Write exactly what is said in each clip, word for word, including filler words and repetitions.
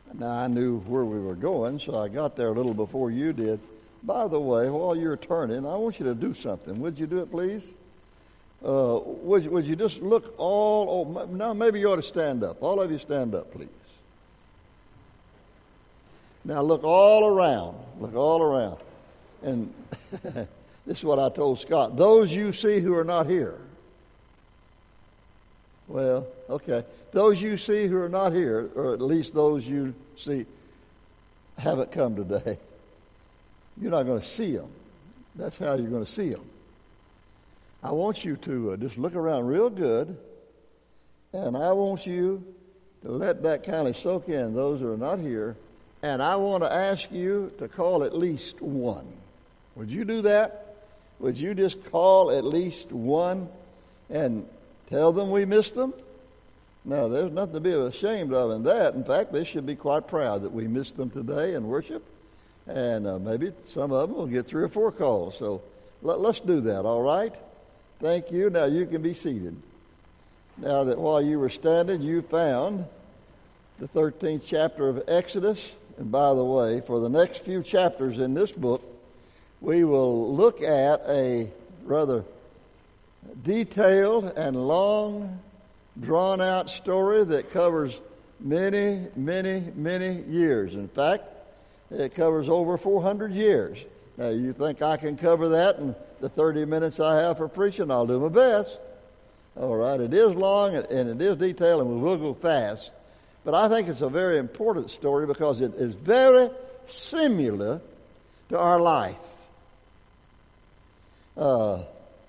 Now, I knew where we were going, so I got there a little before you did. By the way, while you're turning, I want you to do something. Would you do it, please? Uh, would, would you just look all over? Now, maybe you ought to stand up. All of you stand up, please. Now, look all around. Look all around. And this is what I told Scott. Those you see who are not here. Well, okay. Those you see who are not here, or at least those you see haven't come today, you're not going to see them. That's how you're going to see them. I want you to uh, just look around real good, and I want you to let that kind of soak in, those who are not here, and I want to ask you to call at least one. Would you do that? Would you just call at least one and tell them we missed them? No, there's nothing to be ashamed of in that. In fact, they should be quite proud that we missed them today in worship. And uh, maybe some of them will get three or four calls. So let, let's do that, all right? Thank you. Now you can be seated. Now that while you were standing, you found the thirteenth chapter of Exodus. And by the way, for the next few chapters in this book, we will look at a rather detailed and long, drawn-out story that covers many, many, many years. In fact, it covers over four hundred years. Now, you think I can cover that in the thirty minutes I have for preaching? I'll do my best. All right, it is long and it is detailed, and we will go fast. But I think it's a very important story because it is very similar to our life. Uh,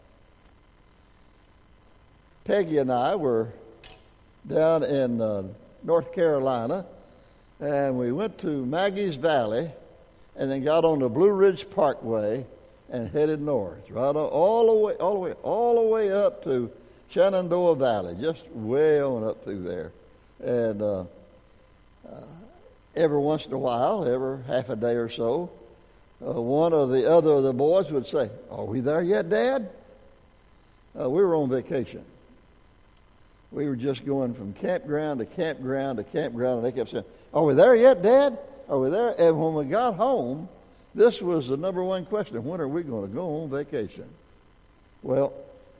Peggy and I were down in uh, North Carolina, and we went to Maggie's Valley and then got on the Blue Ridge Parkway and headed north, right on, all the way, all the way, all the way up to Shenandoah Valley, just way on up through there. And uh, uh, every once in a while, every half a day or so, uh, one or the other of the boys would say, "Are we there yet, Dad?" Uh, we were on vacation. We were just going from campground to campground to campground, and they kept saying, "Are we there yet, Dad? Are we there?" And when we got home, this was the number one question: when are we going to go on vacation? Well,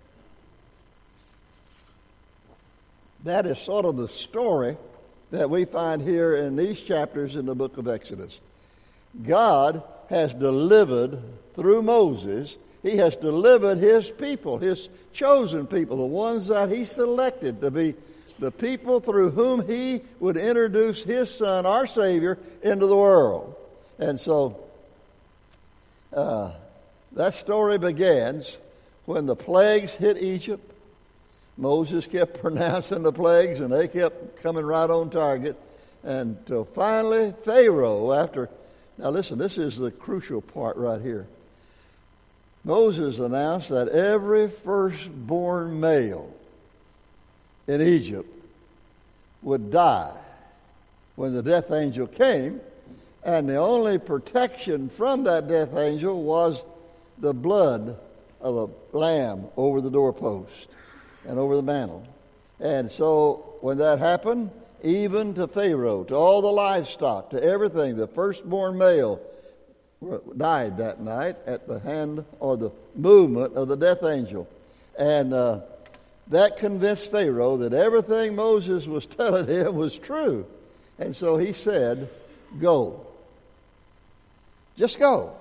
that is sort of the story that we find here in these chapters in the book of Exodus. God has delivered through Moses. He has delivered his people, his chosen people, the ones that he selected to be the people through whom he would introduce his son, our Savior, into the world. And so uh, that story begins when the plagues hit Egypt. Moses kept pronouncing the plagues, and they kept coming right on target. Until finally Pharaoh, after... Now listen, this is the crucial part right here. Moses announced that every firstborn male in Egypt would die when the death angel came, and the only protection from that death angel was the blood of a lamb over the doorpost and over the mantle. And so when that happened, even to Pharaoh, to all the livestock, to everything, the firstborn male died that night at the hand or the movement of the death angel. And uh, that convinced Pharaoh that everything Moses was telling him was true. And so he said, "Go. Just go."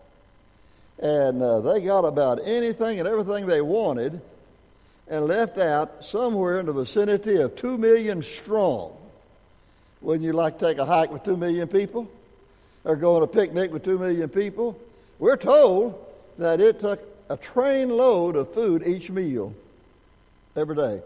And uh, they got about anything and everything they wanted and left out somewhere in the vicinity of two million strong. Wouldn't you like to take a hike with two million people? Or go on a picnic with two million people? We're told that it took a train load of food each meal every day.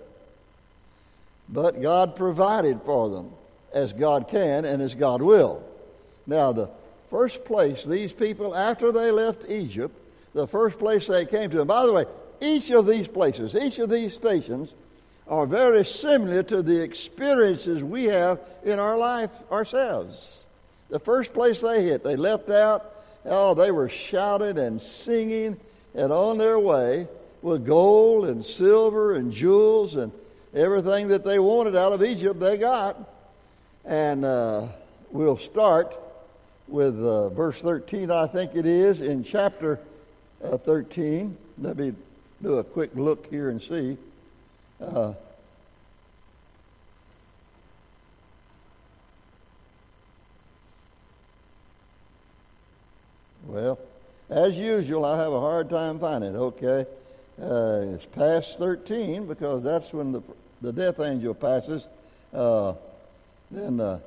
But God provided for them as God can and as God will. Now, the first place these people, after they left Egypt, the first place they came to, and by the way, each of these places, each of these stations are very similar to the experiences we have in our life ourselves. The first place they hit, they left out, oh, they were shouting and singing and on their way with gold and silver and jewels and everything that they wanted out of Egypt they got. And uh, we'll start with uh, verse thirteen, I think it is, in chapter uh, thirteen. Let me do a quick look here and see. Uh, well, as usual, I have a hard time finding it. Okay, uh, it's past thirteen because that's when the the death angel passes. Uh, then, uh,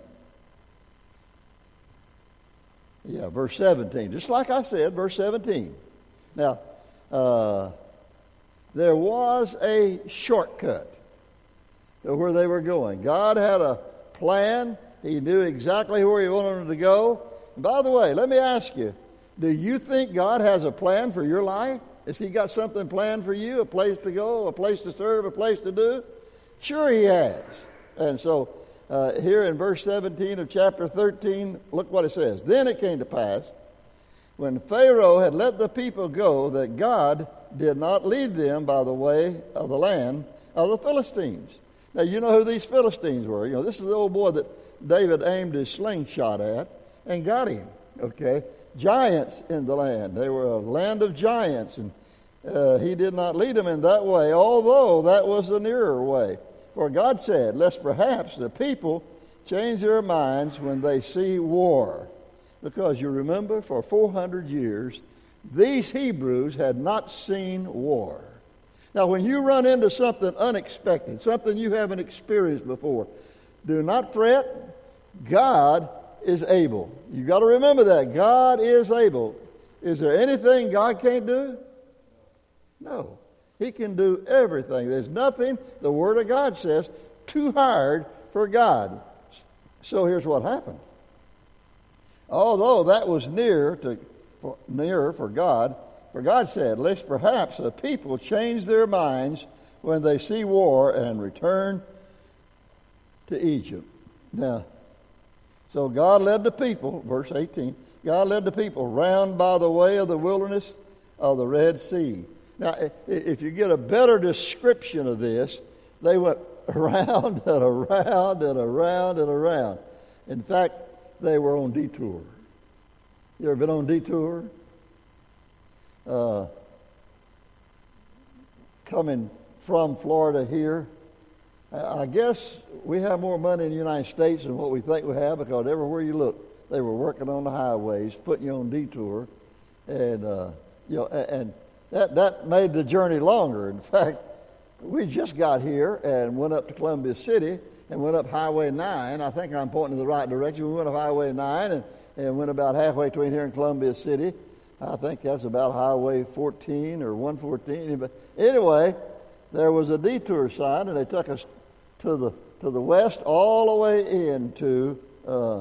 yeah, verse seventeen. Just like I said, verse seventeen. Now, uh, there was a shortcut to where they were going. God had a plan. He knew exactly where He wanted them to go. And by the way, let me ask you, do you think God has a plan for your life? Has He got something planned for you, a place to go, a place to serve, a place to do? Sure He has. And so uh, here in verse seventeen of chapter thirteen, look what it says. Then it came to pass, when Pharaoh had let the people go, that God did not lead them by the way of the land of the Philistines. Now, you know who these Philistines were. You know, this is the old boy that David aimed his slingshot at and got him, okay? Giants in the land. They were a land of giants, and uh, He did not lead them in that way, although that was the nearer way. For God said, lest perhaps the people change their minds when they see war. Because you remember, for four hundred years, these Hebrews had not seen war. Now, when you run into something unexpected, something you haven't experienced before, do not fret. God is able. You've got to remember that. God is able. Is there anything God can't do? No. He can do everything. There's nothing, the Word of God says, too hard for God. So here's what happened. Although that was near to for, nearer for God, for God said, lest perhaps the people change their minds when they see war and return to Egypt. Now, so God led the people, verse eighteen, God led the people round by the way of the wilderness of the Red Sea. Now, if you get a better description of this, they went around and around and around and around. In fact, they were on detour. You ever been on detour? Uh, coming from Florida here, I guess we have more money in the United States than what we think we have, because everywhere you look, they were working on the highways, putting you on detour, and uh, you know, and that that made the journey longer. In fact, we just got here and went up to Columbia City and went up Highway nine. I think I'm pointing in the right direction. We went up Highway nine and, and went about halfway between here and Columbia City. I think that's about Highway fourteen or one fourteen. But anyway, there was a detour sign, and they took us to the to the west all the way into, uh,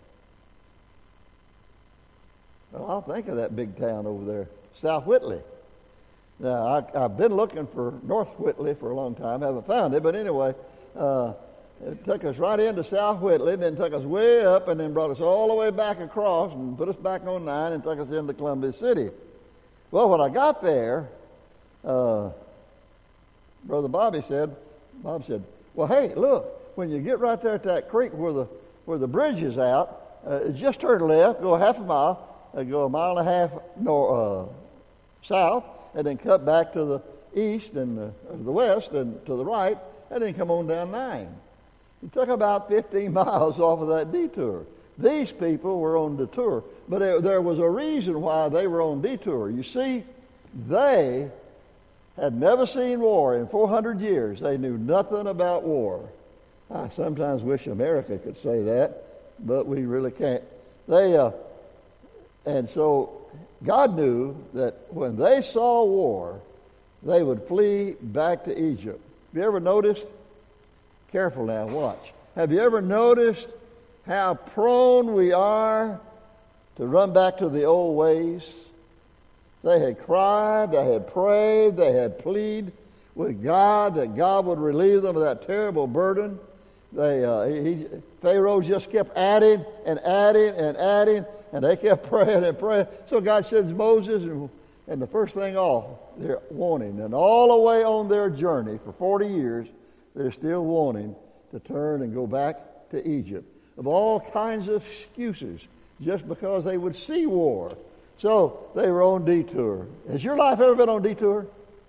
well, I'll think of that big town over there, South Whitley. Now, I, I've been looking for North Whitley for a long time, haven't found it, but anyway, uh, it took us right into South Whitley, and then took us way up, and then brought us all the way back across, and put us back on nine, and took us into Columbia City. Well, when I got there, uh, Brother Bobby said, Bob said, well, hey, look, when you get right there at that creek where the where the bridge is out, uh, just turn left, go half a mile, uh, go a mile and a half north, uh, south, and then cut back to the east and the, the west and to the right, and then come on down nine. It took about fifteen miles off of that detour. These people were on detour, but there, there was a reason why they were on detour. You see, they had never seen war in four hundred years. They knew nothing about war. I sometimes wish America could say that, but we really can't. They, uh, and so God knew that when they saw war, they would flee back to Egypt. Have you ever noticed? Careful now, watch. Have you ever noticed how prone we are to run back to the old ways? They had cried, they had prayed, they had pleaded with God that God would relieve them of that terrible burden. They, uh, he, Pharaoh just kept adding and adding and adding, and they kept praying and praying. So God sends Moses, and, and the first thing off, they're wanting. And all the way on their journey for forty years, they're still wanting to turn and go back to Egypt. of all kinds of excuses just because they would see war. So they were on detour. Has your life ever been on detour?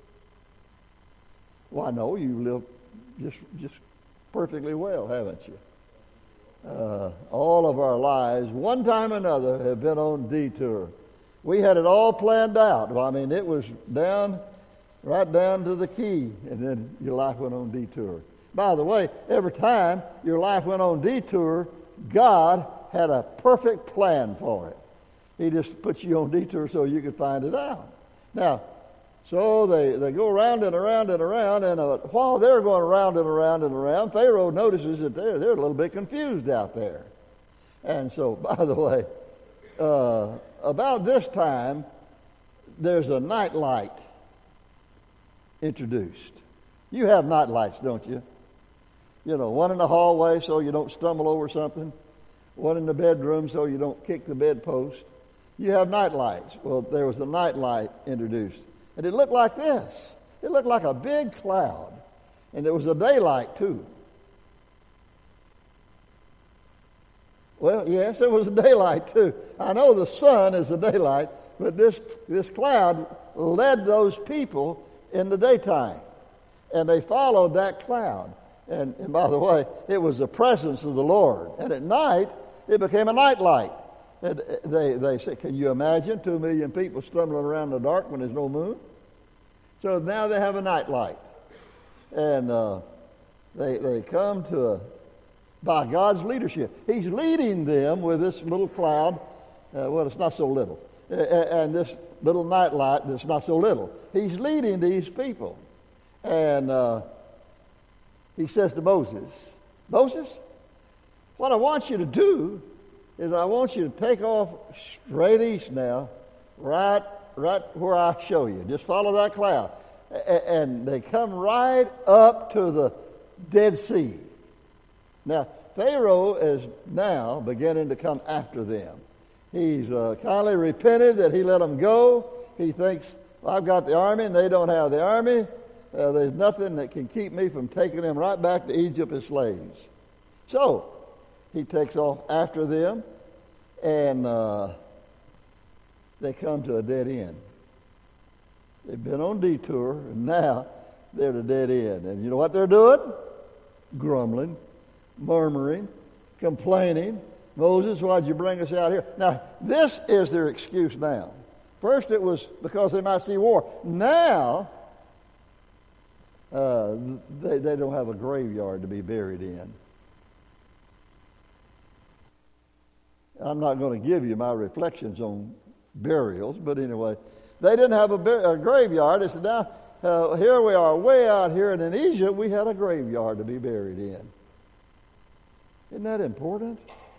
Well, no, you live just just perfectly well, haven't you? Uh, all of our lives, one time or another, have been on detour. We had it all planned out. I mean, it was down, right down to the key, and then your life went on detour. By the way, every time your life went on detour, God had a perfect plan for it. He just put you on detour so you could find it out. Now, so they, they go around and around and around, and uh, while they're going around and around and around, Pharaoh notices that they're, they're a little bit confused out there. And so, by the way, uh, about this time, there's a night light introduced. You have night lights, don't you? You know, one in the hallway so you don't stumble over something, one in the bedroom so you don't kick the bedpost. You have night lights. Well, there was a night light introduced. And it looked like this. It looked like a big cloud. And there was a daylight, too. Well, yes, it was a daylight, too. I know the sun is a daylight, but this, this cloud led those people in the daytime. And they followed that cloud. And, and by the way, it was the presence of the Lord. And at night, it became a night light. And they, they said, can you imagine two million people stumbling around in the dark when there's no moon? So now they have a night light. And uh, they, they come to a, by God's leadership. He's leading them with this little cloud. Uh, well, it's not so little. Uh, and this little night light that's not so little. He's leading these people. And uh, he says to Moses, Moses, what I want you to do is I want you to take off straight east now, right, right where I show you. Just follow that cloud. A- and they come right up to the Dead Sea. Now, Pharaoh is now beginning to come after them. He's uh, kindly repented that he let them go. He thinks, well, I've got the army and they don't have the army. Uh, there's nothing that can keep me from taking them right back to Egypt as slaves. So, he takes off after them, and uh, they come to a dead end. They've been on detour, and now they're at a dead end. And you know what they're doing? Grumbling, murmuring, complaining. Moses, why'd you bring us out here? Now, this is their excuse now. First it was because they might see war. Now, uh, they, they don't have a graveyard to be buried in. I'm not going to give you my reflections on burials, but anyway, they didn't have a, bur- a graveyard. They said, now, uh, here we are way out here, and in Egypt we had a graveyard to be buried in. Isn't that important?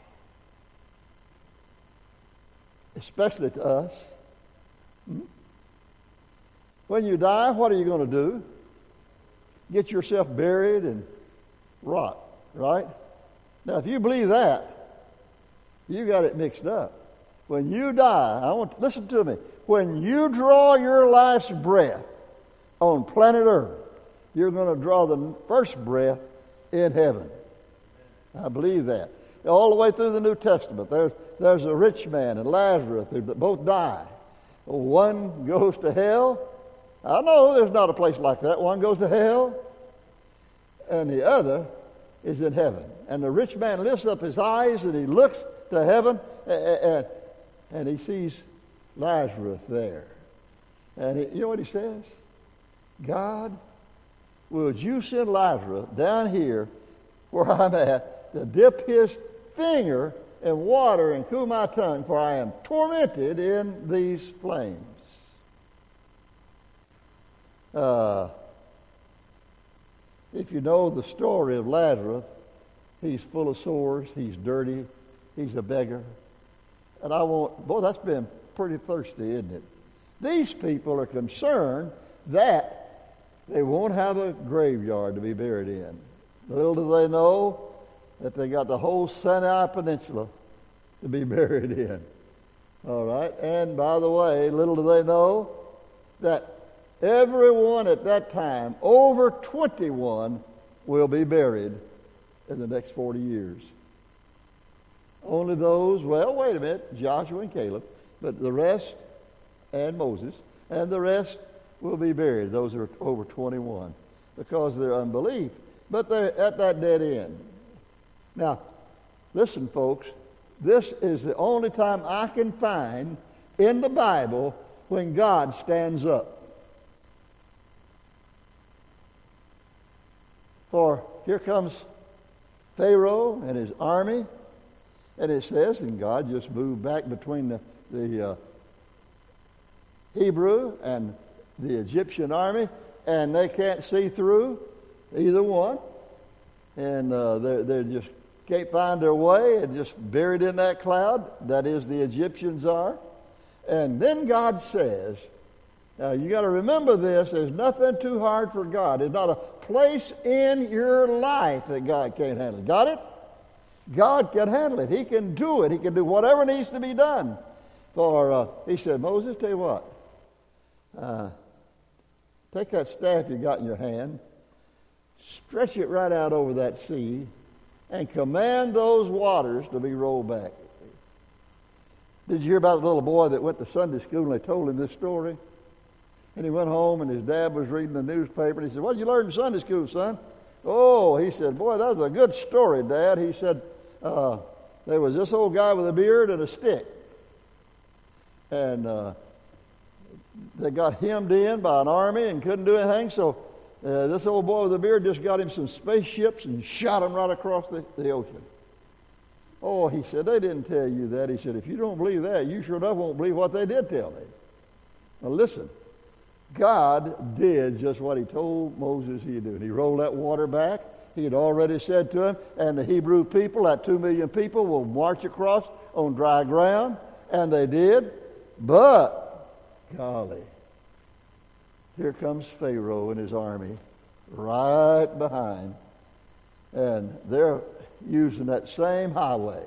Especially to us. Hmm? When you die, what are you going to do? Get yourself buried and rot, right? Now, if you believe that, you got it mixed up. When you die, I want listen to me. When you draw your last breath on planet Earth, you're going to draw the first breath in heaven. I believe that. All the way through the New Testament, there's there's a rich man and Lazarus who both die. One goes to hell. I know there's not a place like that. One goes to hell, and the other is in heaven. And the rich man lifts up his eyes and he looks to heaven, and, and he sees Lazarus there. And he, you know what he says? God, would you send Lazarus down here where I'm at to dip his finger in water and cool my tongue, for I am tormented in these flames. Uh, if you know the story of Lazarus, he's full of sores, he's dirty, he's a beggar. And I want, boy, that's been pretty thirsty, isn't it? These people are concerned that they won't have a graveyard to be buried in. Little do they know that they got the whole Sinai Peninsula to be buried in. All right? And by the way, little do they know that everyone at that time, over twenty-one, will be buried in the next forty years. only those, well, wait a minute, Joshua and Caleb, but the rest, and Moses, and the rest will be buried. Those are over twenty-one because of their unbelief. But they're at that dead end. Now, listen, folks, this is the only time I can find in the Bible when God stands up. For here comes Pharaoh and his army, and it says, and God just moved back between the, the uh, Hebrew and the Egyptian army, and they can't see through either one, and uh, they they just can't find their way, and just buried in that cloud. That is, the Egyptians are. And then God says, now you got to remember this, there's nothing too hard for God. There's not a place in your life that God can't handle. Got it? God can handle it. He can do it. He can do whatever needs to be done. For uh, he said, Moses, tell you what, uh, take that staff you got in your hand, stretch it right out over that sea, and command those waters to be rolled back. Did you hear about the little boy that went to Sunday school and they told him this story? And he went home and his dad was reading the newspaper and he said, what did you learn in Sunday school, son? Oh, he said, boy, that was a good story, Dad. He said, uh, there was this old guy with a beard and a stick. And uh, they got hemmed in by an army and couldn't do anything, so uh, this old boy with a beard just got him some spaceships and shot him right across the, the ocean. Oh, he said, they didn't tell you that. He said, if you don't believe that, you sure enough won't believe what they did tell me. Now listen, God did just what he told Moses he'd do. And he rolled that water back. He had already said to him, and the Hebrew people, that two million people, will march across on dry ground. And they did. But, golly, here comes Pharaoh and his army right behind. And they're using that same highway.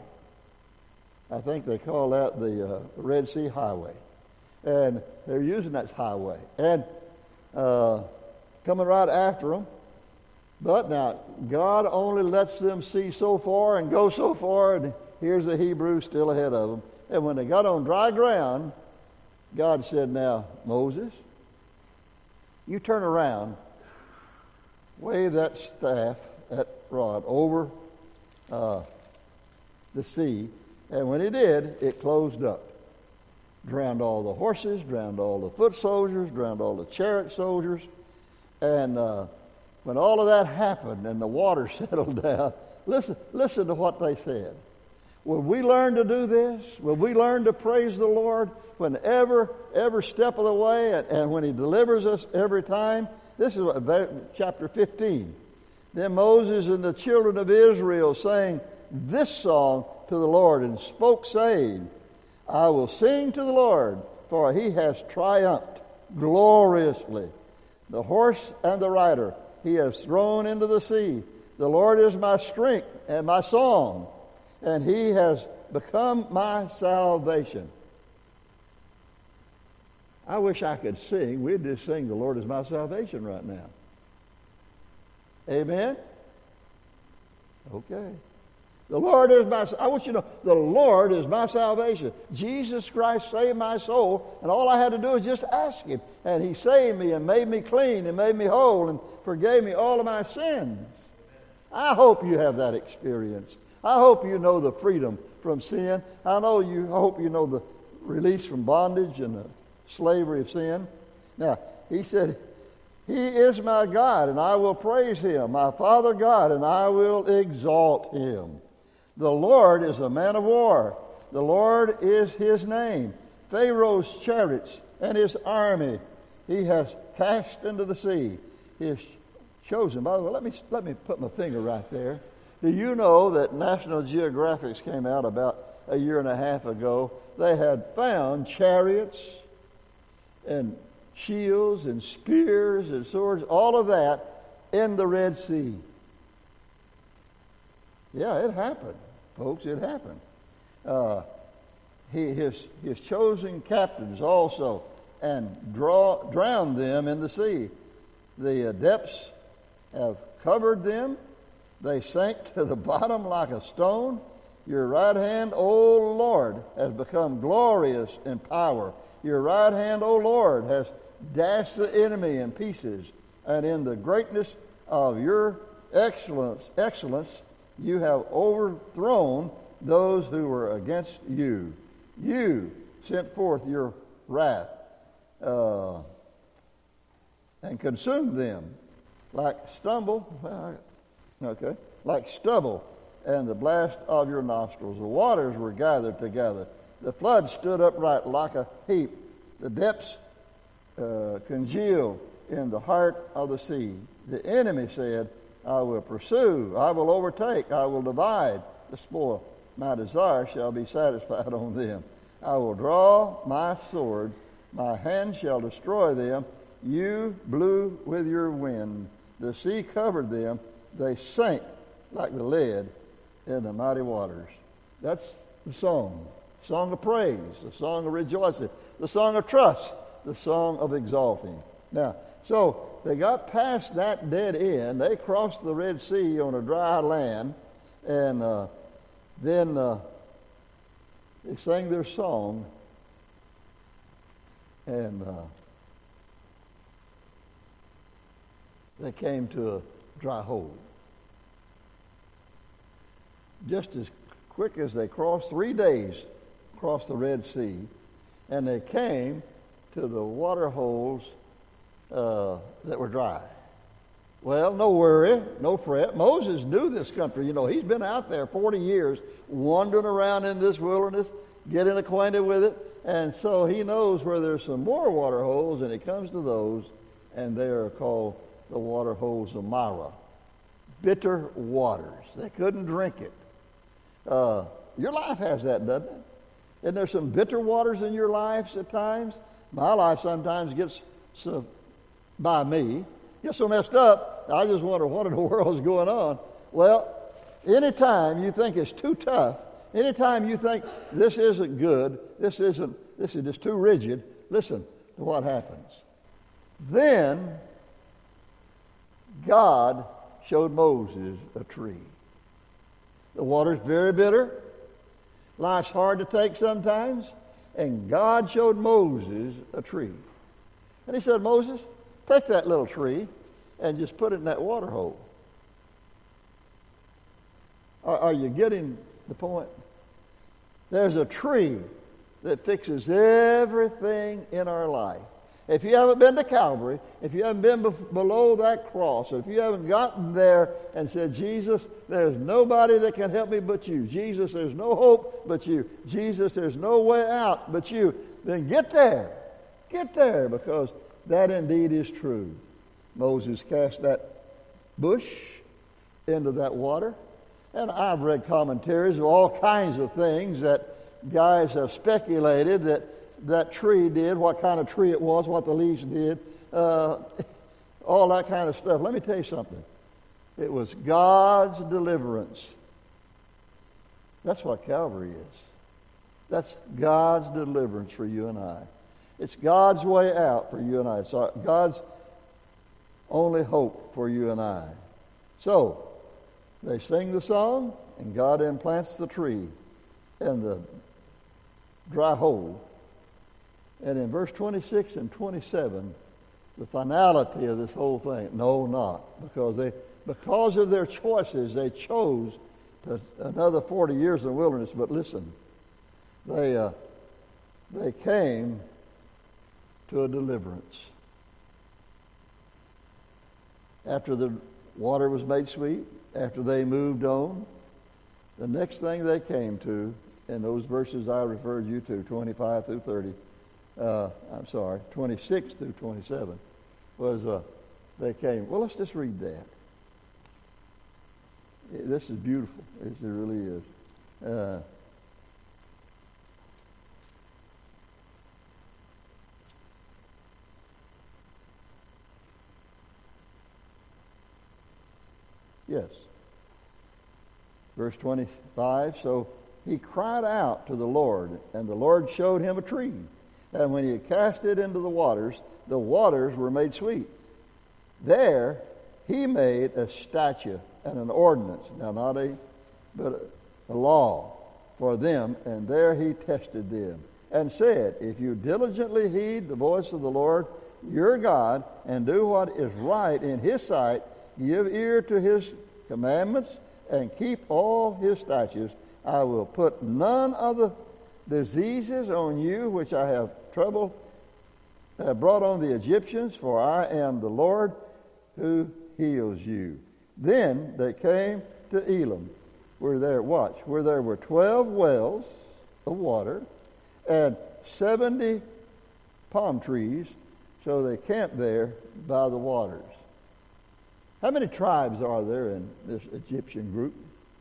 I think they call that the uh, Red Sea Highway. And they're using that highway. And uh, coming right after them. But now, God only lets them see so far and go so far, and here's the Hebrews still ahead of them. And when they got on dry ground, God said, now, Moses, you turn around, wave that staff, that rod, over uh, the sea. And when he did, it closed up. Drowned all the horses, drowned all the foot soldiers, drowned all the chariot soldiers. And uh, when all of that happened and the water settled down, listen, listen to what they said. Will we learn to do this? Will we learn to praise the Lord whenever, every step of the way, and, and when he delivers us every time? This is what, chapter fifteen. Then Moses and the children of Israel sang this song to the Lord and spoke, saying, I will sing to the Lord, for he has triumphed gloriously. The horse and the rider he has thrown into the sea. The Lord is my strength and my song, and he has become my salvation. I wish I could sing. We'd just sing, the Lord is my salvation right now. Amen? Okay. The Lord is my, I want you to know, the Lord is my salvation. Jesus Christ saved my soul, and all I had to do was just ask him. And he saved me and made me clean and made me whole and forgave me all of my sins. I hope you have that experience. I hope you know the freedom from sin. I know you, I hope you know the release from bondage and the slavery of sin. Now, he said, he is my God, and I will praise him, my Father God, and I will exalt him. The Lord is a man of war. The Lord is his name. Pharaoh's chariots and his army he has cast into the sea. He has chosen. By the way, let me let me put my finger right there. Do you know that National Geographic came out about a year and a half ago? They had found chariots and shields and spears and swords, all of that in the Red Sea. Yeah, it happened, folks. It happened. Uh, he his his chosen captains also, and draw drowned them in the sea. The uh, depths have covered them. They sank to the bottom like a stone. Your right hand, O Lord, has become glorious in power. Your right hand, O Lord, has dashed the enemy in pieces. And in the greatness of your excellence, excellence, you have overthrown those who were against you. You sent forth your wrath uh, and consumed them like stumble, okay, like stubble, and the blast of your nostrils. The waters were gathered together. The flood stood upright like a heap. The depths uh, congealed in the heart of the sea. The enemy said, I will pursue, I will overtake, I will divide the spoil. My desire shall be satisfied on them. I will draw my sword, my hand shall destroy them. You blew with your wind. The sea covered them. They sank like the lead in the mighty waters. That's the song. Song of praise, the song of rejoicing, the song of trust, the song of exalting. Now, so they got past that dead end. They crossed the Red Sea on a dry land, and uh, then uh, they sang their song, and uh, they came to a dry hole. Just as quick as they crossed, three days across the Red Sea, and they came to the water holes uh, that were dry. Well, no worry, no fret. Moses knew this country. You know, he's been out there forty years, wandering around in this wilderness, getting acquainted with it, and so he knows where there's some more water holes, and he comes to those, and they are called the water holes of Marah. Bitter waters. They couldn't drink it. Uh, your life has that, doesn't it? Isn't there some bitter waters in your lives at times? My life sometimes gets so, by me, gets so messed up, I just wonder what in the world is going on. Well, anytime you think it's too tough, anytime you think this isn't good, this isn't, this is just too rigid, listen to what happens. Then God showed Moses a tree. The water's very bitter. Life's hard to take sometimes. And God showed Moses a tree. And he said, Moses, take that little tree and just put it in that water hole. Are, are you getting the point? There's a tree that fixes everything in our life. If you haven't been to Calvary, if you haven't been be- below that cross, if you haven't gotten there and said, Jesus, there's nobody that can help me but you. Jesus, there's no hope but you. Jesus, there's no way out but you. Then get there. Get there, because that indeed is true. Moses cast that bush into that water. And I've read commentaries of all kinds of things that guys have speculated that that tree did, what kind of tree it was, what the leaves did, uh, all that kind of stuff. Let me tell you something. It was God's deliverance. That's what Calvary is. That's God's deliverance for you and I. It's God's way out for you and I. It's God's only hope for you and I. So, they sing the song, and God implants the tree in the dry hole. And in verse twenty-six and twenty-seven, the finality of this whole thing, no, not. Because they, because of their choices, they chose to, another forty years in the wilderness. But listen, they uh, they came to a deliverance. After the water was made sweet, after they moved on, the next thing they came to, in those verses I referred you to, twenty-five through thirty, Uh, I'm sorry, twenty-six through twenty-seven, was uh, they came. Well, let's just read that. This is beautiful. It really is. Uh, yes. Verse twenty-five, so he cried out to the Lord, and the Lord showed him a tree. And when he had cast it into the waters, the waters were made sweet. There he made a statute and an ordinance. Now not a, but a, a law. for them, and there he tested them, and said, if you diligently heed the voice of the Lord your God, and do what is right in his sight, give ear to his commandments, and keep all his statutes, I will put none of the diseases on you which I have trouble have brought on the Egyptians, for I am the Lord who heals you. Then they came to Elim, where there, watch, where there were twelve wells of water and seventy palm trees, so they camped there by the waters. How many tribes are there in this Egyptian group?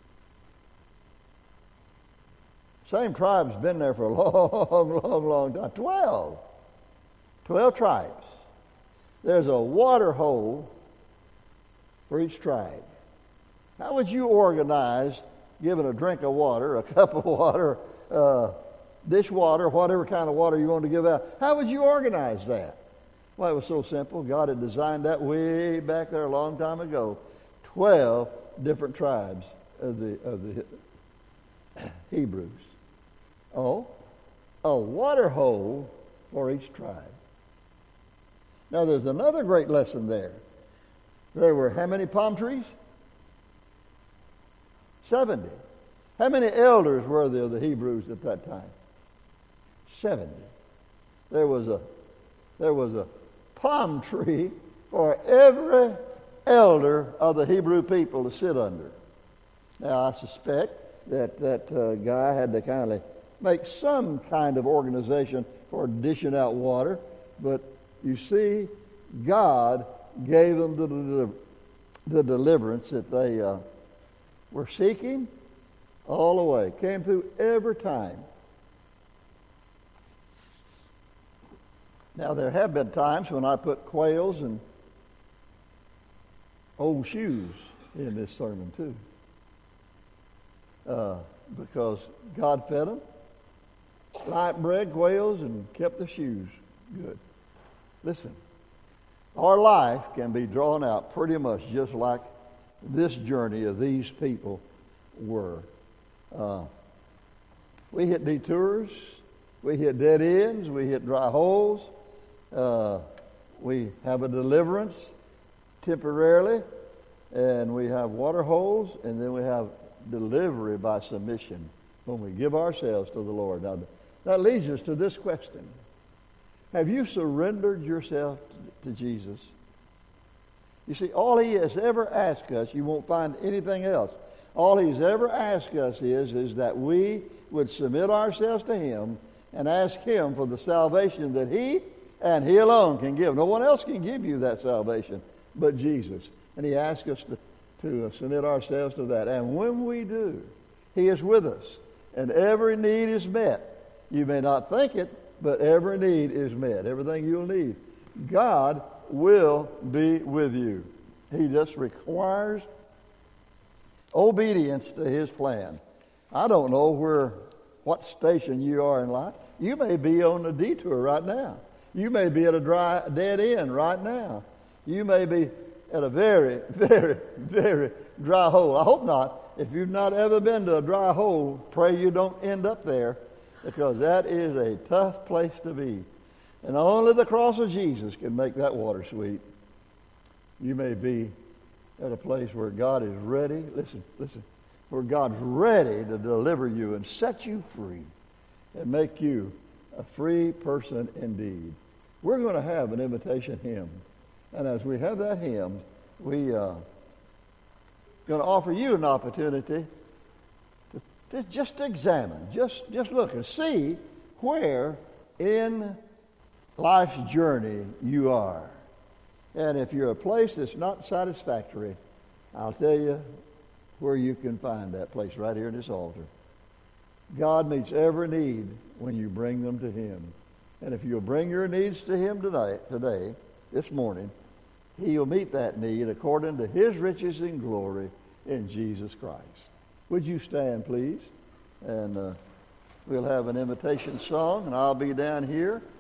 Same tribe's been there for a long, long, long time. Twelve. Twelve tribes. There's a water hole for each tribe. How would you organize giving a drink of water, a cup of water, uh, dishwater, whatever kind of water you want to give out? How would you organize that? Well, it was so simple. God had designed that way back there a long time ago. Twelve different tribes of the of the Hebrews. Oh, a water hole for each tribe. Now, there's another great lesson there. There were how many palm trees? Seventy. How many elders were there of the Hebrews at that time? Seventy. There was a there was a palm tree for every elder of the Hebrew people to sit under. Now, I suspect that that uh, guy had to kind of make some kind of organization for dishing out water, but you see, God gave them the, the, the deliverance that they uh, were seeking all the way. Came through every time. Now, there have been times when I put quails and old shoes in this sermon, too. Uh, because God fed them. Light bread, quails, and kept the shoes good. Listen, our life can be drawn out pretty much just like this journey of these people were. Uh, we hit detours, we hit dead ends, we hit dry holes, uh, we have a deliverance temporarily, and we have water holes, and then we have delivery by submission when we give ourselves to the Lord. Now, that leads us to this question. Have you surrendered yourself to Jesus? You see, all he has ever asked us, you won't find anything else. All he's ever asked us is, is that we would submit ourselves to him and ask him for the salvation that he and he alone can give. No one else can give you that salvation but Jesus. And he asks us to, to submit ourselves to that. And when we do, he is with us. And every need is met. You may not think it, but every need is met. Everything you'll need. God will be with you. He just requires obedience to his plan. I don't know where, what station you are in life. You may be on a detour right now. You may be at a dry, dead end right now. You may be at a very, very, very dry hole. I hope not. If you've not ever been to a dry hole, pray you don't end up there, because that is a tough place to be. And only the cross of Jesus can make that water sweet. You may be at a place where God is ready, listen, listen, where God's ready to deliver you and set you free and make you a free person indeed. We're going to have an invitation hymn. And as we have that hymn, we are uh, going to offer you an opportunity to, to just examine, just, just look and see where in life's journey you are. And if you're a place that's not satisfactory, I'll tell you where you can find that place right here in this altar. God meets every need when you bring them to him. And if you'll bring your needs to him today, today, this morning, he'll meet that need according to his riches and glory in Jesus Christ. Would you stand, please? And uh, we'll have an invitation song, and I'll be down here.